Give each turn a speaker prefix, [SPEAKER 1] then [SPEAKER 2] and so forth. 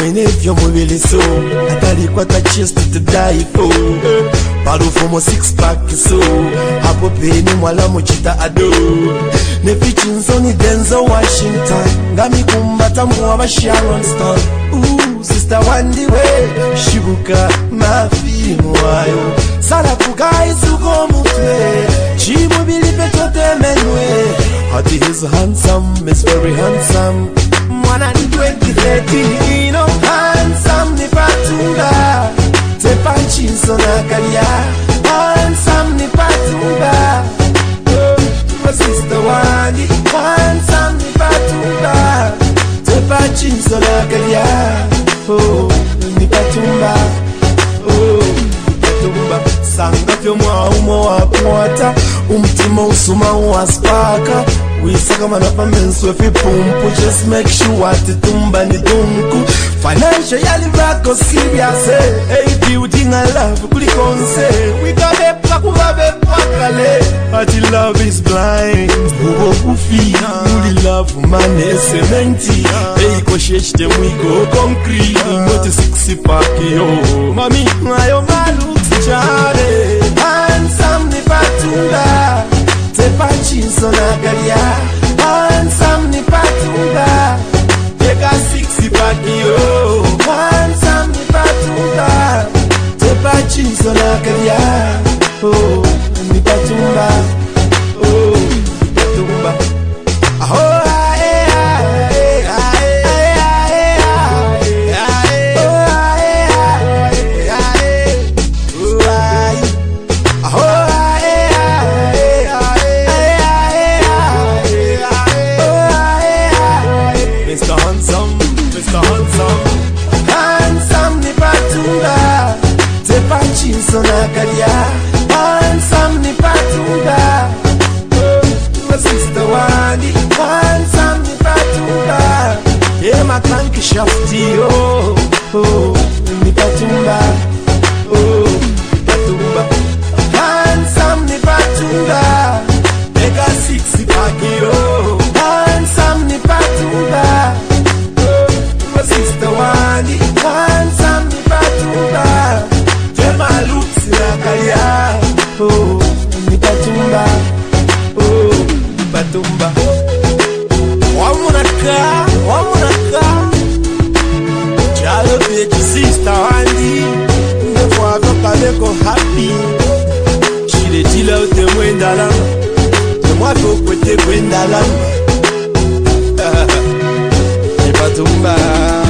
[SPEAKER 1] inevyo mubili so atali kwa ta chest to die for Paru fomo six pack so hapo peni mwala muchita ado Nefi chinsoni Denzel Washington Ngami kumbata muwa Sharon Stone Sister Wandi we Shibuka mafi mwayo Sala kugai suko mutwe Chimu bili petote menwe Hati is handsome, is very handsome Mwana ni 2013, you know Handsome ni patunga Tepa chinso na kalia Handsome ni patunga My sister Wandi Handsome ni patunga Tepa chinso na kalia Oh, ni patunga Oh, ni patunga Sanga fyo mwa umo wa kwata Umtima usuma uwaspaka Wisaka manapa menswe fi pumpu Just make sure ati tumba ni dunku Financially rako serious Hey, building a love kulikonse Wika bepa kuwa bepa kale Ati love is blind Uwo kufina Uli love mane sementi Hey, kosheshte mwiko concrete Mwote sixi paki yo Mami, ngayo malu tichare Handsome ni patunga Tepa chinso na galia Handsome ni patunga Teka sixi paki yo Handsome ni patunga Tepa chinso na galia Oh, ni patunga Oh, ni patunga Oh, ae, ae, ae, ae, ae, ae, Mr. Handsome Handsome ni patunga Tepa chinso na kalia Handsome ni patunga My sister Wandi Handsome ni patunga Yeah, my clanky shafty Oh, oh, ni patunga Oh, ni patunga Handsome ni patunga Mega sixi paki oh Handsome ni patunga My sister Wandi Handsome ni patunga Tema looks na kaya Oh, ni patunga Oh, ni patunga Wamunaka Jalo beji sister Wandi Nefo avoka leko happy Chile tila ute mwenda lama Moi faut péter Gwendalama Ni patumba